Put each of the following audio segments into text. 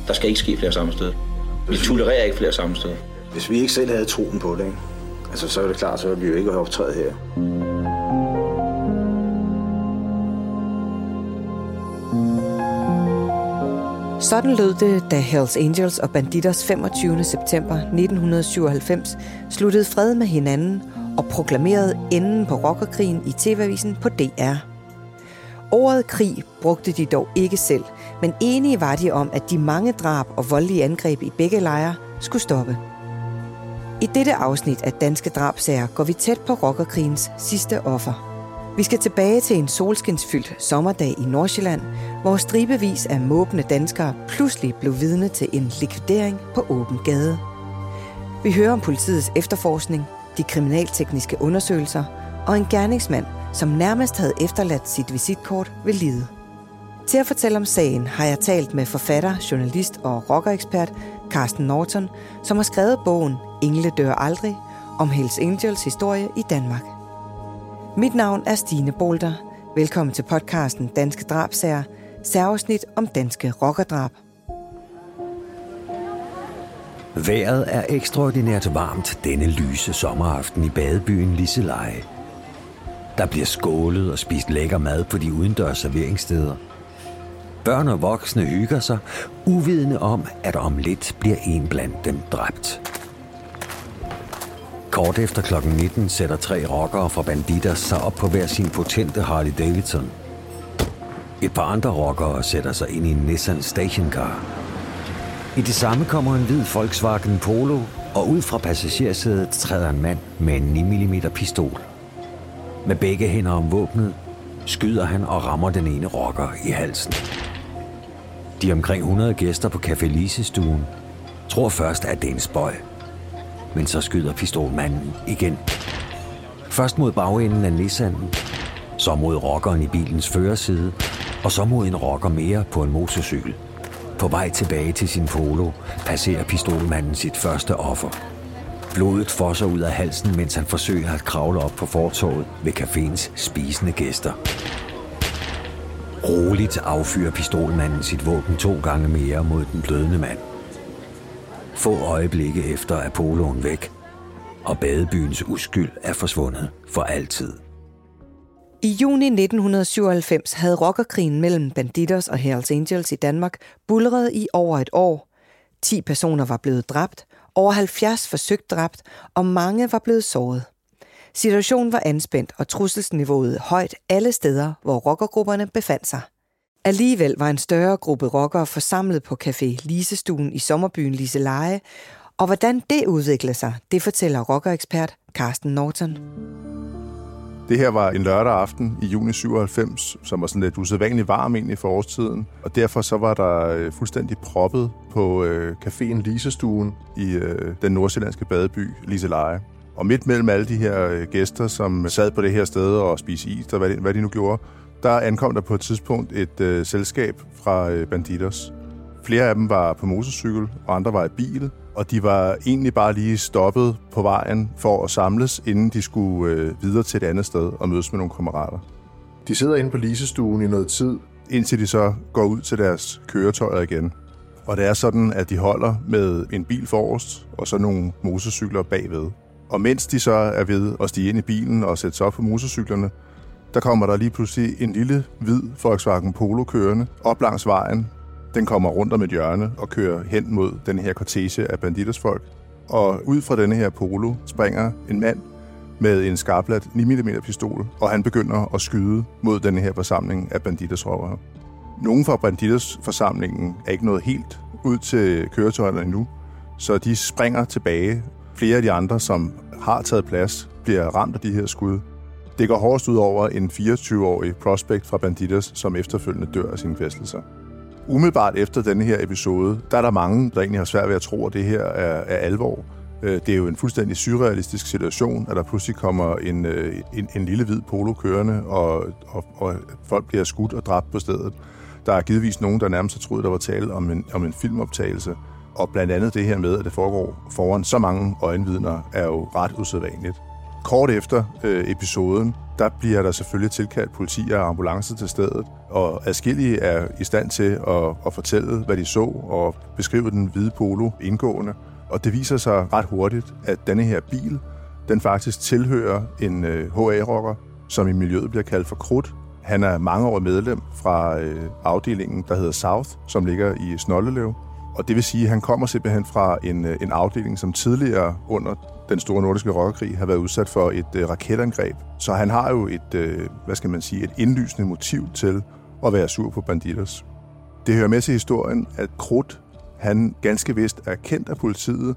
Der skal ikke ske flere sammenstød. Vi tolererer ikke flere sammenstød. Hvis vi ikke selv havde troen på det, ikke? Altså, så er det klart, så ville vi jo ikke have optrædet her. Sådan lød det, da Hells Angels og Bandidos 25. september 1997 sluttede fred med hinanden og proklamerede enden på rockerkrigen i TV-avisen på DR. Ordet krig brugte de dog ikke selv, men enige var de om, at de mange drab og voldelige angreb i begge lejre skulle stoppe. I dette afsnit af Danske Drabsager går vi tæt på rockerkrigens sidste offer. Vi skal tilbage til en solskinsfyldt sommerdag i Nordsjælland, hvor stribevis af måbende danskere pludselig blev vidne til en likvidering på åben gade. Vi hører om politiets efterforskning, de kriminaltekniske undersøgelser og en gerningsmand, som nærmest havde efterladt sit visitkort ved livet. Til at fortælle om sagen har jeg talt med forfatter, journalist og rockerekspert Carsten Norton, som har skrevet bogen Engle dør aldrig om Hells Angels historie i Danmark. Mit navn er Stine Bolter. Velkommen til podcasten Danske Drabsager, særafsnit om danske rockerdrab. Vejret er ekstraordinært varmt denne lyse sommeraften i badebyen Liseleje. Der bliver skålet og spist lækker mad på de udendørs serveringssteder. Børn og voksne hygger sig, uvidende om, at om lidt bliver en blandt dem dræbt. Kort efter kl. 19 sætter 3 rockere fra Bandidos sig op på hver sin potente Harley Davidson. Et par andre rockere sætter sig ind i en Nissan stationcar. I det samme kommer en hvid Volkswagen Polo, og ud fra passagersædet træder en mand med en 9mm pistol. Med begge hænder om våbnet skyder han og rammer den ene rocker i halsen. De omkring 100 gæster på Café Lisestuen tror først, at det er en spøg. Men så skyder pistolmanden igen. Først mod bagenden af Nissanen, så mod rockeren i bilens førerside, og så mod en rocker mere på en motorcykel. På vej tilbage til sin Polo passerer pistolmanden sit første offer. Blodet fosser ud af halsen, mens han forsøger at kravle op på fortovet ved caféens spisende gæster. Roligt affyrer pistolmanden sit våben 2 gange mere mod den blødende mand. Få øjeblikke efter er Poloen væk, og badebyens uskyld er forsvundet for altid. I juni 1997 havde rockerkrigen mellem Bandidos og Hells Angels i Danmark buldret i over et år. 10 personer var blevet dræbt, over 70 forsøgt dræbt, og mange var blevet såret. Situationen var anspændt, og trusselsniveauet højt alle steder, hvor rockergrupperne befandt sig. Alligevel var en større gruppe rockere forsamlet på Café Lisestuen i sommerbyen Liseleje, og hvordan det udviklede sig, det fortæller rockerekspert Carsten Norton. Det her var en lørdag aften i juni 97, som var sådan lidt usædvanligt varm egentlig for årstiden, og derfor så var der fuldstændig proppet på caféen Lisestuen i den nordsjællandske badeby Liseleje. Og midt mellem alle de her gæster, som sad på det her sted og spiste is, og hvad de nu gjorde, der ankom der på et tidspunkt et selskab fra Bandidos. Flere af dem var på motorcykel, og andre var i bil, og de var egentlig bare lige stoppet på vejen for at samles, inden de skulle videre til et andet sted og mødes med nogle kammerater. De sidder inde på Lisestuen i noget tid, indtil de så går ud til deres køretøjer igen. Og det er sådan, at de holder med en bil forrest, og så nogle motorcykler bagved. Og mens de så er ved at stige ind i bilen og sætte sig op på motorcyklerne, der kommer der lige pludselig en lille, hvid Volkswagen Polo kørende op langs vejen. Den kommer rundt om et hjørne og kører hen mod den her kortege af Bandidos folk. Og ud fra denne her Polo springer en mand med en skarpladt 9mm pistol, og han begynder at skyde mod denne her forsamling af Bandidos rockere. Nogle fra Bandidos forsamlingen er ikke nået helt ud til køretøjerne endnu, så de springer tilbage. Flere af de andre, som har taget plads, bliver ramt af de her skud. Det går hårdest ud over en 24-årig prospect fra Bandidos, som efterfølgende dør af sine kvæstelser. Umiddelbart efter denne her episode, der er der mange, der egentlig har svært ved at tro, at det her er alvor. Det er jo en fuldstændig surrealistisk situation, at der pludselig kommer en lille hvid Polo kørende, og folk bliver skudt og dræbt på stedet. Der er givetvis nogen, der nærmest har troet, der var tale om en filmoptagelse. Og blandt andet det her med, at det foregår foran så mange øjenvidner, er jo ret usædvanligt. Kort efter episoden, der bliver der selvfølgelig tilkaldt politi og ambulance til stedet, og adskillige er i stand til at fortælle, hvad de så, og beskrive den hvide Polo indgående. Og det viser sig ret hurtigt, at denne her bil, den faktisk tilhører en HA-rocker, som i miljøet bliver kaldt for Krudt. Han er mangeårig medlem fra afdelingen, der hedder South, som ligger i Snoldelev. Og det vil sige, at han kommer simpelthen fra en afdeling, som tidligere under den store nordiske rockerkrig har været udsat for et raketangreb. Så han har jo et indlysende motiv til at være sur på Bandidos. Det hører med til historien, at Krudt, han ganske vist er kendt af politiet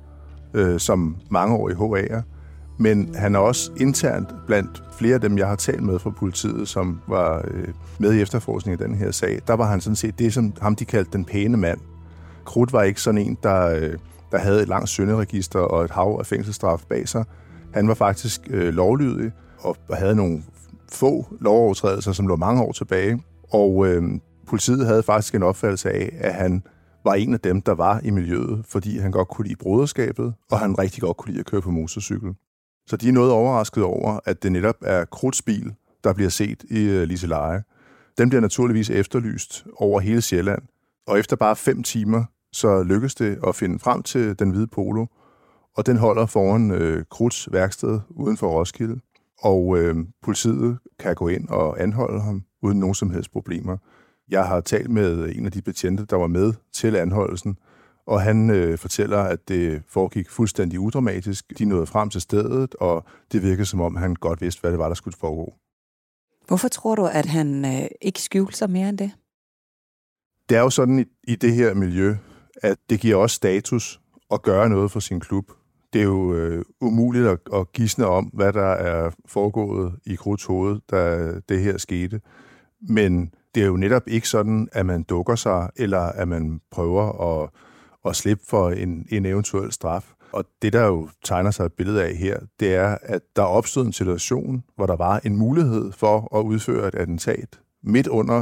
som mangeårig HA'er, men han er også internt blandt flere af dem, jeg har talt med fra politiet, som var med i efterforskningen af den her sag. Der var han sådan set det, som ham de kaldte den pæne mand. Krudt var ikke sådan en, der havde et langt synderegister og et hav af fængselsstraf bag sig. Han var faktisk lovlydig og havde nogle få lovovertrædelser, som lå mange år tilbage. Og politiet havde faktisk en opfattelse af, at han var en af dem, der var i miljøet, fordi han godt kunne lide broderskabet, og han rigtig godt kunne lide at køre på motorcykel. Så de er noget overrasket over, at det netop er Krudts bil, der bliver set i Liseleje. Den bliver naturligvis efterlyst over hele Sjælland, og efter bare 5 timer, så lykkes det at finde frem til den hvide Polo, og den holder foran Krudts værksted uden for Roskilde, og politiet kan gå ind og anholde ham uden nogen som helst problemer. Jeg har talt med en af de betjente, der var med til anholdelsen, og han fortæller, at det foregik fuldstændig udramatisk. De nåede frem til stedet, og det virkede som om, han godt vidste, hvad det var, der skulle foregå. Hvorfor tror du, at han ikke skjulte sig mere end det? Det er jo sådan i det her miljø, at det giver også status at gøre noget for sin klub. Det er jo umuligt at gisne om, hvad der er foregået i Krudts hoved, da det her skete. Men det er jo netop ikke sådan, at man dukker sig, eller at man prøver at slippe for en eventuel straf. Og det, der jo tegner sig et billede af her, det er, at der opstod en situation, hvor der var en mulighed for at udføre et attentat midt under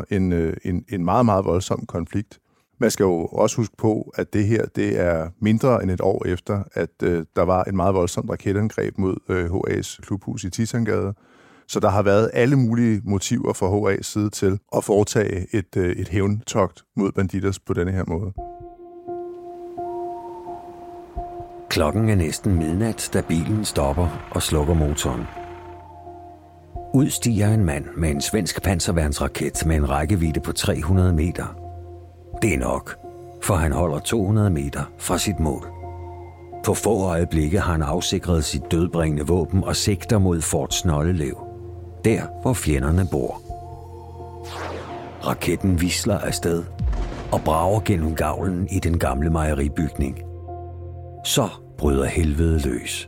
en meget, meget voldsom konflikt. Man skal jo også huske på, at det her det er mindre end et år efter, at der var et meget voldsomt raketangreb mod HA's klubhus i Titangade. Så der har været alle mulige motiver fra HA's side til at foretage et hævntogt mod Bandidos på denne her måde. Klokken er næsten midnat, da bilen stopper og slukker motoren. Udstiger en mand med en svensk panserværnsraket med en rækkevidde på 300 meter. Det er nok, for han holder 200 meter fra sit mål. På få øjeblikke har han afsikret sit dødbringende våben og sigter mod Fort Snoldelev, der hvor fjenderne bor. Raketten visler afsted og brager gennem gavlen i den gamle mejeribygning. Så bryder helvede løs.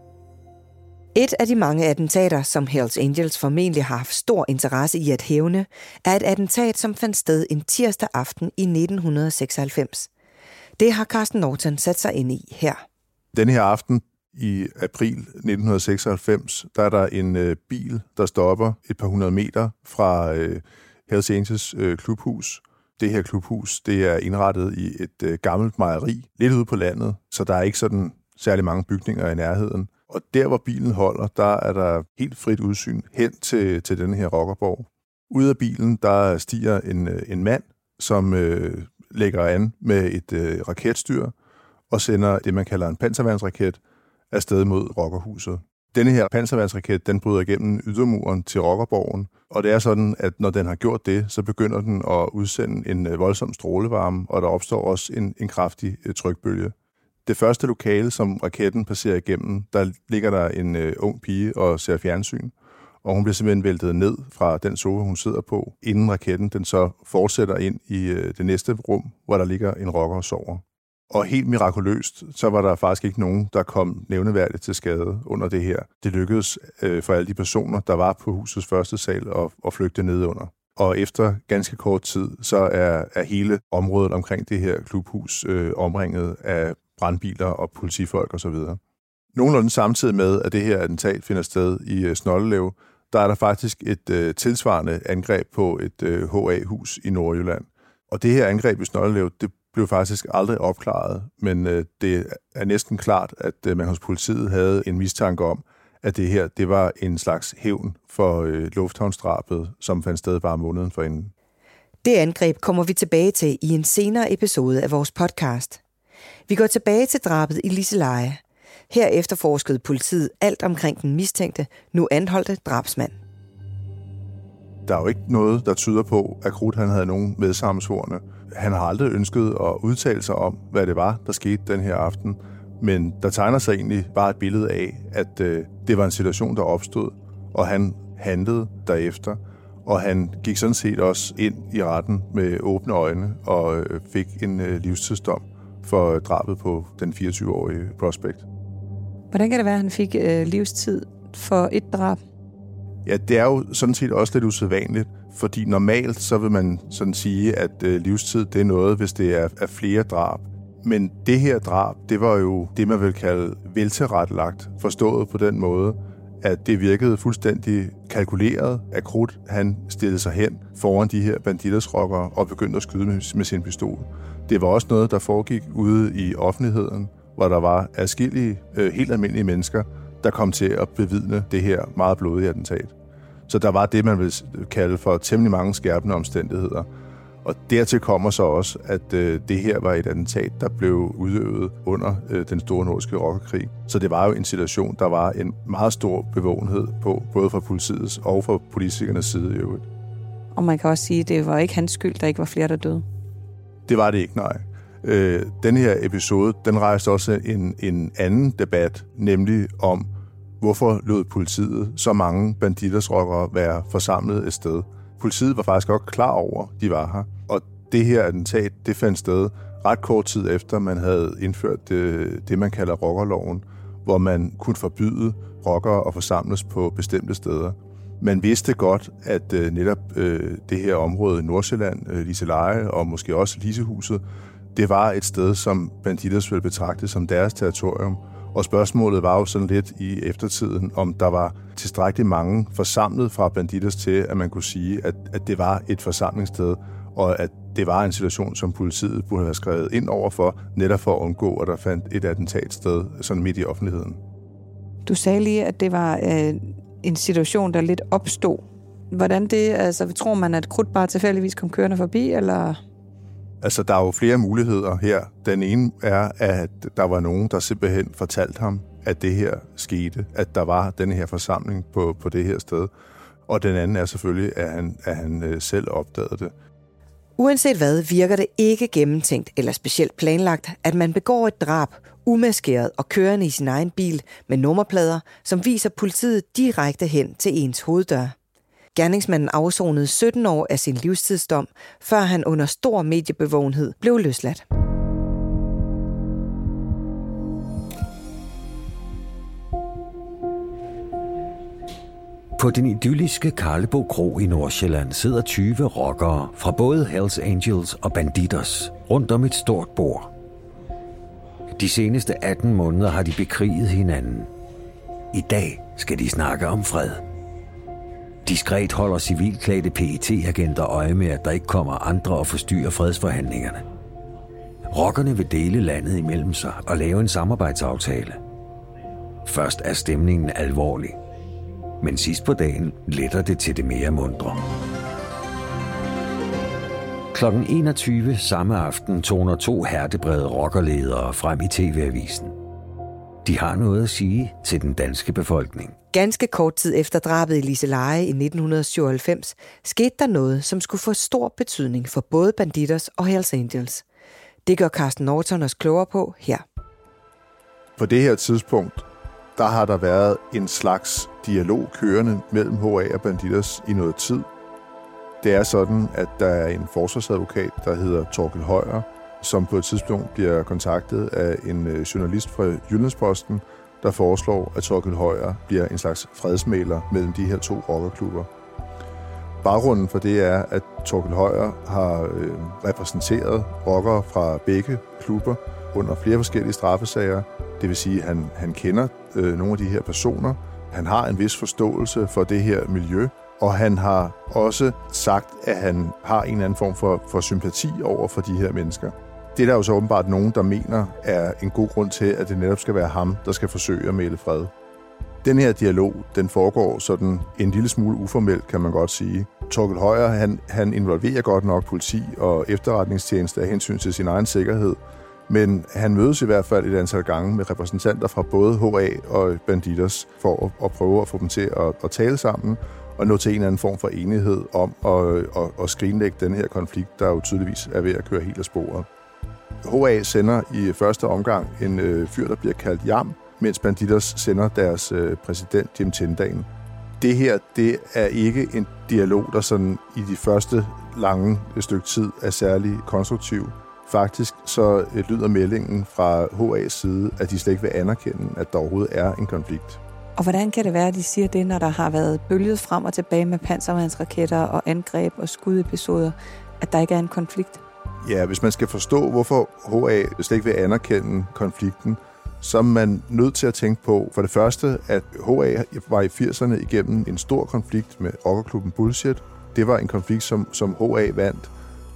Et af de mange attentater, som Hells Angels formentlig har haft stor interesse i at hævne, er et attentat, som fandt sted en tirsdag aften i 1996. Det har Carsten Norton sat sig ind i her. Denne her aften i april 1996, der er der en bil, der stopper et par 100 meter fra Hells Angels klubhus. Det her klubhus, det er indrettet i et gammelt mejeri, lidt ude på landet, så der er ikke sådan særlig mange bygninger i nærheden. Og der, hvor bilen holder, der er der helt frit udsyn hen til denne her rockerborg. Ude af bilen, der stiger en mand, som lægger an med et raketstyr og sender det, man kalder en panserværnsraket, afsted mod rockerhuset. Denne her panserværnsraket, den bryder igennem ydermuren til rockerborgen, og det er sådan, at når den har gjort det, så begynder den at udsende en voldsom strålevarme, og der opstår også en kraftig trykbølge. Det første lokale, som raketten passerer igennem, der ligger der en ung pige og ser fjernsyn, og hun bliver simpelthen væltet ned fra den sofa, hun sidder på, inden raketten den så fortsætter ind i det næste rum, hvor der ligger en rocker og sover. Og helt mirakuløst, så var der faktisk ikke nogen, der kom nævneværdigt til skade under det her. Det lykkedes for alle de personer, der var på husets første sal, at flygte ned under. Og efter ganske kort tid, så er hele området omkring det her klubhus omringet af brandbiler og politifolk osv. Nogenlunde samtidig med, at det her attentat finder sted i Snoldelev, der er der faktisk et tilsvarende angreb på et HA-hus i Nordjylland. Og det her angreb i Snoldelev, det blev faktisk aldrig opklaret, men det er næsten klart, at man hos politiet havde en mistanke om, at det her, det var en slags hævn for lufthavnsdrabet, som fandt sted bare måneden forinden. Det angreb kommer vi tilbage til i en senere episode af vores podcast. Vi går tilbage til drabet i Liseleje. Her efterforskede politiet alt omkring den mistænkte, nu anholdte drabsmand. Der er jo ikke noget, der tyder på, at Krudt han havde nogen medsammensvorne. Han har aldrig ønsket at udtale sig om, hvad det var, der skete den her aften. Men der tegner sig egentlig bare et billede af, at det var en situation, der opstod, og han handlede derefter. Og han gik sådan set også ind i retten med åbne øjne og fik en livstidsdom for drabet på den 24-årige Prospect. Hvordan kan det være, at han fik livstid for et drab? Ja, det er jo sådan set også lidt usædvanligt, fordi normalt så vil man sådan sige, at livstid det er noget, hvis det er flere drab. Men det her drab, det var jo det, man vil kalde veltilrettelagt, forstået på den måde, at det virkede fuldstændig kalkuleret, at Krudt han stillede sig hen foran de her banditersrockere og begyndte at skyde med sin pistol. Det var også noget, der foregik ude i offentligheden, hvor der var adskillige helt almindelige mennesker, der kom til at bevidne det her meget blodige attentat. Så der var det, man vil kalde for temmelig mange skærpende omstændigheder. Og dertil kommer så også, at det her var et attentat, der blev udøvet under den store nordiske rockerkrig. Så det var jo en situation, der var en meget stor bevågenhed på, både fra politiets og fra politikernes side i øvrigt. Og man kan også sige, at det var ikke hans skyld, der ikke var flere, der døde. Det var det ikke, nej. Den her episode, den rejste også en anden debat, nemlig om, hvorfor lod politiet så mange banditersrockere være forsamlet et sted. Politiet var faktisk også klar over, de var her. Og det her attentat, det fandt sted ret kort tid efter, man havde indført det man kalder rockerloven, hvor man kunne forbyde rockere at forsamles på bestemte steder. Man vidste godt, at netop det her område i Nordsjælland, Liseleje og måske også Lisehuset, det var et sted, som banditers ville betragte som deres territorium. Og spørgsmålet var jo sådan lidt i eftertiden, om der var tilstrækkeligt mange forsamlet fra banditers til, at man kunne sige, at det var et forsamlingssted, og at det var en situation, som politiet burde have skrevet ind overfor, netop for at undgå, at der fandt et attentatsted sådan midt i offentligheden. Du sagde lige, at det var en situation, der lidt opstod. Hvordan det, altså tror man, at Krudt bare tilfældigvis kom kørende forbi, eller? Altså, der er jo flere muligheder her. Den ene er, at der var nogen, der simpelthen fortalte ham, at det her skete, at der var den her forsamling på det her sted. Og den anden er selvfølgelig, at han selv opdagede det. Uanset hvad, virker det ikke gennemtænkt eller specielt planlagt, at man begår et drab, umaskeret og kørende i sin egen bil med nummerplader, som viser politiet direkte hen til ens hoveddør. Gerningsmanden afsonede 17 år af sin livstidsdom, før han under stor mediebevågenhed blev løsladt. På den idylliske Karlebo Kro i Nordsjælland sidder 20 rockere fra både Hells Angels og Bandidos rundt om et stort bord. De seneste 18 måneder har de bekriget hinanden. I dag skal de snakke om fred. Diskret holder civilklædte PET-agenter øje med, at der ikke kommer andre og forstyrrer fredsforhandlingerne. Rockerne vil dele landet imellem sig og lave en samarbejdsaftale. Først er stemningen alvorlig, men sidst på dagen letter det til det mere mundre. Klokken 21 samme aften toner 2 hærdebrede rockerledere frem i TV-avisen. De har noget at sige til den danske befolkning. Ganske kort tid efter drabet i Liseleje i 1997, skete der noget, som skulle få stor betydning for både Bandidos og Hells Angels. Det gør Carsten Norton os klogere på her. På det her tidspunkt, der har der været en slags dialog kørende mellem HA og Bandidos i noget tid. Det er sådan, at der er en forsvarsadvokat, der hedder Torkel Højer, som på et tidspunkt bliver kontaktet af en journalist fra Jyllandsposten, der foreslår, at Torkel Højer bliver en slags fredsmægler mellem de her 2 rockerklubber. Baggrunden for det er, at Torkel Højer har repræsenteret rockere fra begge klubber under flere forskellige straffesager. Det vil sige, at han kender nogle af de her personer. Han har en vis forståelse for det her miljø, og han har også sagt, at han har en eller anden form for sympati over for de her mennesker. Det er der jo så åbenbart nogen, der mener er en god grund til, at det netop skal være ham, der skal forsøge at mæle fred. Den her dialog, den foregår sådan en lille smule uformelt, kan man godt sige. Thorkild Højer, han involverer godt nok politi og efterretningstjeneste af hensyn til sin egen sikkerhed, men han mødes i hvert fald et antal gange med repræsentanter fra både HA og Bandidos for at prøve at få dem til at tale sammen og nå til en eller anden form for enighed om at skrinlægge den her konflikt, der jo tydeligvis er ved at køre helt af sporet. HA sender i første omgang en fyr, der bliver kaldt Jam, mens Bandidos sender deres præsident Jim Tindagen. Det her, det er ikke en dialog, der sådan i de første lange stykke tid er særlig konstruktiv. Faktisk så lyder meldingen fra HA's side, at de slet ikke vil anerkende, at der overhovedet er en konflikt. Og hvordan kan det være, at de siger det, når der har været bølget frem og tilbage med panserværnsraketter og angreb og skudepisoder, at der ikke er en konflikt? Ja, hvis man skal forstå, hvorfor HA slet ikke vil anerkende konflikten, så er man nødt til at tænke på, for det første, at HA var i 80'erne igennem en stor konflikt med rockerklubben Bullshit. Det var en konflikt, som HA vandt,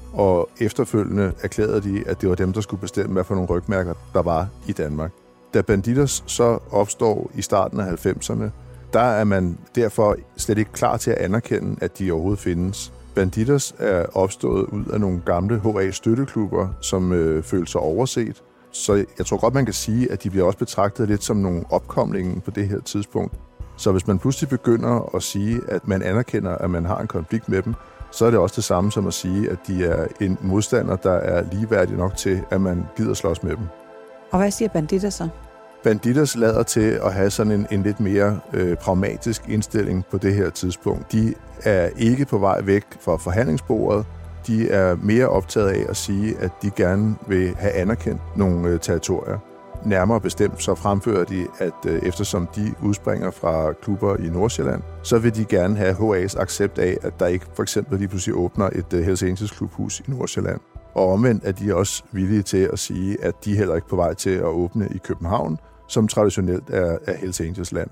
og efterfølgende erklærede de, at det var dem, der skulle bestemme, hvad for nogle rygmærker der var i Danmark. Da Bandidos så opstår i starten af 90'erne, der er man derfor slet ikke klar til at anerkende, at de overhovedet findes. Bandidos er opstået ud af nogle gamle HA-støtteklubber, som følte sig overset. Så jeg tror godt, man kan sige, at de bliver også betragtet lidt som nogle opkomlinge på det her tidspunkt. Så hvis man pludselig begynder at sige, at man anerkender, at man har en konflikt med dem, så er det også det samme som at sige, at de er en modstander, der er ligeværdig nok til, at man gider slås med dem. Og hvad siger Bandidos så? Bandidos lader til at have sådan en lidt mere pragmatisk indstilling på det her tidspunkt. De er ikke på vej væk fra forhandlingsbordet. De er mere optaget af at sige, at de gerne vil have anerkendt nogle territorier. Nærmere bestemt så fremfører de, at eftersom de udspringer fra klubber i Nordsjælland, så vil de gerne have HA's accept af, at der ikke for eksempel lige pludselig åbner et Hells Angels klubhus i Nordsjælland. Og omvendt er de også villige til at sige, at de heller ikke på vej til at åbne i København, som traditionelt er Hells Angels land.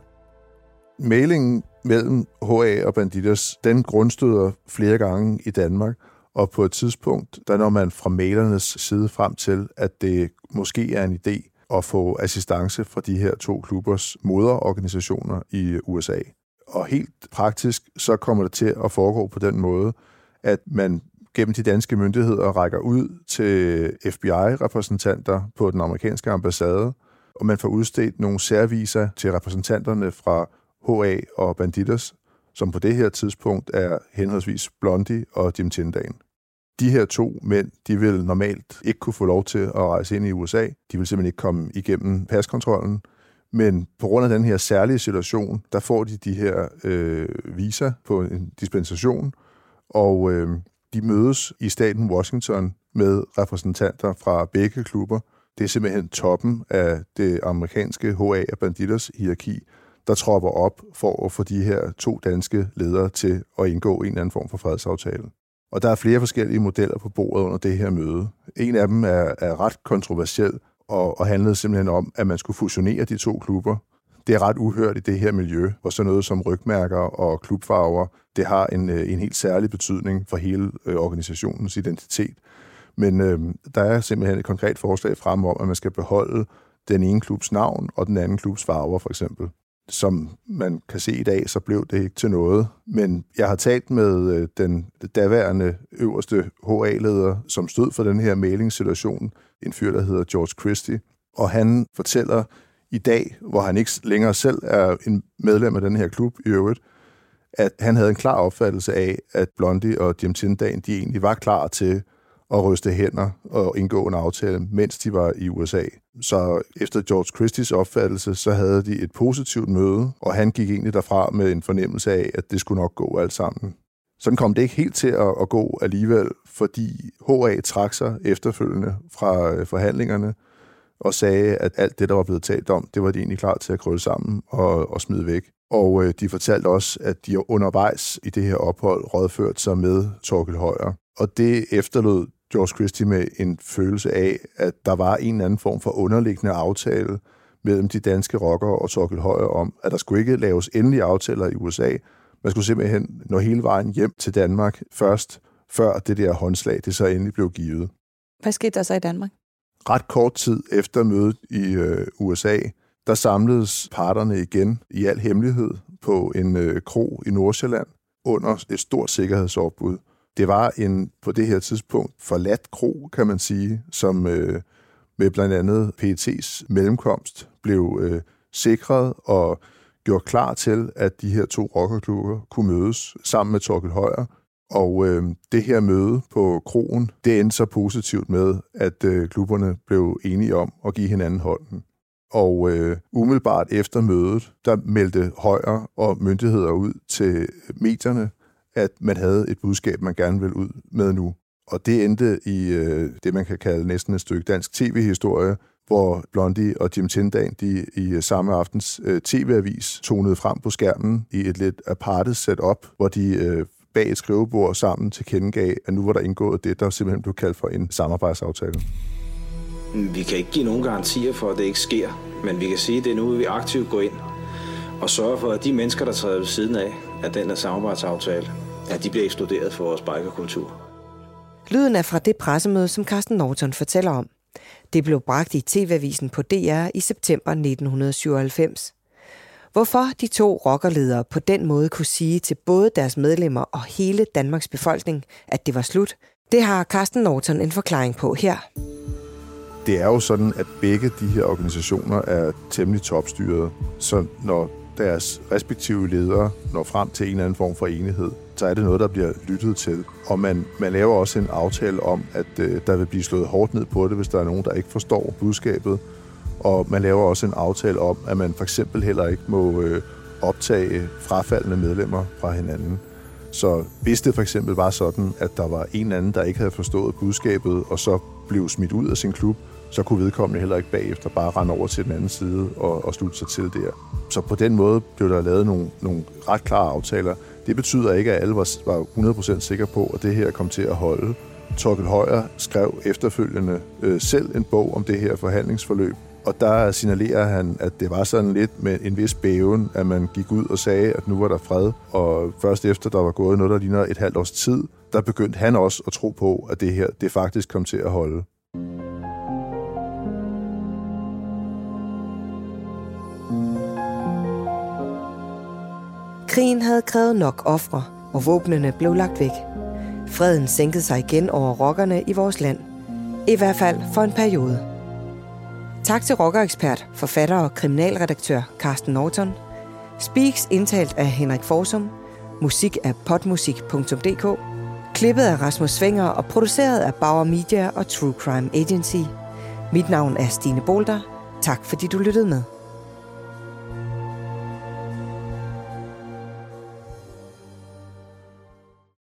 Mailingen mellem HA og Bandidos, den grundstøder flere gange i Danmark, og på et tidspunkt, der når man fra mailernes side frem til, at det måske er en idé at få assistance fra de her to klubbers moderorganisationer i USA. Og helt praktisk, så kommer det til at foregå på den måde, at man gennem de danske myndigheder rækker ud til FBI-repræsentanter på den amerikanske ambassade, og man får udstedt nogle særviser til repræsentanterne fra HA og Bandidos, som på det her tidspunkt er henholdsvis Blondie og Jim Tindagen. De her to mænd, de vil normalt ikke kunne få lov til at rejse ind i USA. De vil simpelthen ikke komme igennem paskontrollen. Men på grund af den her særlige situation, der får de her visa på en dispensation, og de mødes i staten Washington med repræsentanter fra begge klubber. Det er simpelthen toppen af det amerikanske HA og Bandidos hierarki, der tropper op for at få de her to danske ledere til at indgå en eller anden form for fredsaftale. Og der er flere forskellige modeller på bordet under det her møde. En af dem er ret kontroversiel og handlede simpelthen om, at man skulle fusionere de to klubber. Det er ret uhørt i det her miljø, hvor sådan noget som rygmærker og klubfarver, det har en helt særlig betydning for hele organisationens identitet. Men der er simpelthen et konkret forslag frem om, at man skal beholde den ene klubs navn og den anden klubs farver, for eksempel. Som man kan se i dag, så blev det ikke til noget. Men jeg har talt med den daværende øverste HA-leder, som stod for den her mailingssituation, en fyr, der hedder George Christie. Og han fortæller i dag, hvor han ikke længere selv er en medlem af den her klub i øvrigt, at han havde en klar opfattelse af, at Blondie og Jim Tindagen, de egentlig var klar til at ryste hænder og indgå en aftale, mens de var i USA. Så efter George Christies opfattelse, så havde de et positivt møde, og han gik egentlig derfra med en fornemmelse af, at det skulle nok gå alt sammen. Sådan kom det ikke helt til at gå alligevel, fordi HA trak sig efterfølgende fra forhandlingerne og sagde, at alt det, der var blevet talt om, det var de egentlig klar til at krølle sammen og smide væk. Og de fortalte også, at de undervejs i det her ophold rådførte sig med Thorkild Højer. Og det efterlod George Christie med en følelse af, at der var en eller anden form for underliggende aftale mellem de danske rockere og Thorkild Højer om, at der skulle ikke laves endelige aftaler i USA. Man skulle simpelthen nå hele vejen hjem til Danmark først, før det der håndslag, det så endelig blev givet. Hvad skete der så i Danmark? Ret kort tid efter mødet i USA, der samledes parterne igen i al hemmelighed på en kro i Nordsjælland under et stort sikkerhedsopbud. Det var en på det her tidspunkt forladt kro, kan man sige, som med blandt andet PET's mellemkomst blev sikret og gjort klar til, at de her 2 rockerklubber kunne mødes sammen med Thorkild Højer. Og det her møde på kroen, det endte så positivt med, at klubberne blev enige om at give hinanden hånden. Og umiddelbart efter mødet, der meldte Højer og myndigheder ud til medierne, at man havde et budskab, man gerne ville ud med nu. Og det endte i det, man kan kalde næsten et stykke dansk tv-historie, hvor Blondie og Jim Tindal, de i samme aftens tv-avis tonede frem på skærmen i et lidt aparte setup, hvor de bag et skrivebord sammen tilkendegav, at nu var der indgået det, der simpelthen blev kaldt for en samarbejdsaftale. Vi kan ikke give nogen garantier for, at det ikke sker, men vi kan sige, at det er nu, vi aktivt går ind og sørger for, at de mennesker, der træder ved siden af den her samarbejdsaftale, at de bliver ekskluderet for vores bikerkultur. Lyden er fra det pressemøde, som Carsten Norton fortæller om. Det blev bragt i TV-avisen på DR i september 1997. Hvorfor de 2 rockerledere på den måde kunne sige til både deres medlemmer og hele Danmarks befolkning, at det var slut, det har Carsten Norton en forklaring på her. Det er jo sådan, at begge de her organisationer er temmelig topstyrede, så når deres respektive ledere når frem til en eller anden form for enighed, så er det noget, der bliver lyttet til. Og man laver også en aftale om, at der vil blive slået hårdt ned på det, hvis der er nogen, der ikke forstår budskabet. Og man laver også en aftale om, at man for eksempel heller ikke må optage frafaldende medlemmer fra hinanden. Så hvis det for eksempel var sådan, at der var en anden, der ikke havde forstået budskabet, og så blev smidt ud af sin klub, så kunne vedkommende heller ikke bagefter bare rende over til den anden side og slutte sig til der. Så på den måde blev der lavet nogle ret klare aftaler. Det betyder ikke, at alle var 100% sikre på, at det her kom til at holde. Thorkild Højer skrev efterfølgende selv en bog om det her forhandlingsforløb, og der signalerer han, at det var sådan lidt med en vis bæven, at man gik ud og sagde, at nu var der fred, og først efter der var gået noget, der ligner et halvt års tid, der begyndte han også at tro på, at det her det faktisk kom til at holde. Krigen havde krævet nok ofre, og våbnene blev lagt væk. Freden sænkede sig igen over rockerne i vores land. I hvert fald for en periode. Tak til rockerekspert, forfatter og kriminalredaktør Carsten Norton. Speaks indtalt af Henrik Forsum. Musik af podmusik.dk. Klippet af Rasmus Svinger og produceret af Bauer Media og True Crime Agency. Mit navn er Stine Bolter. Tak fordi du lyttede med.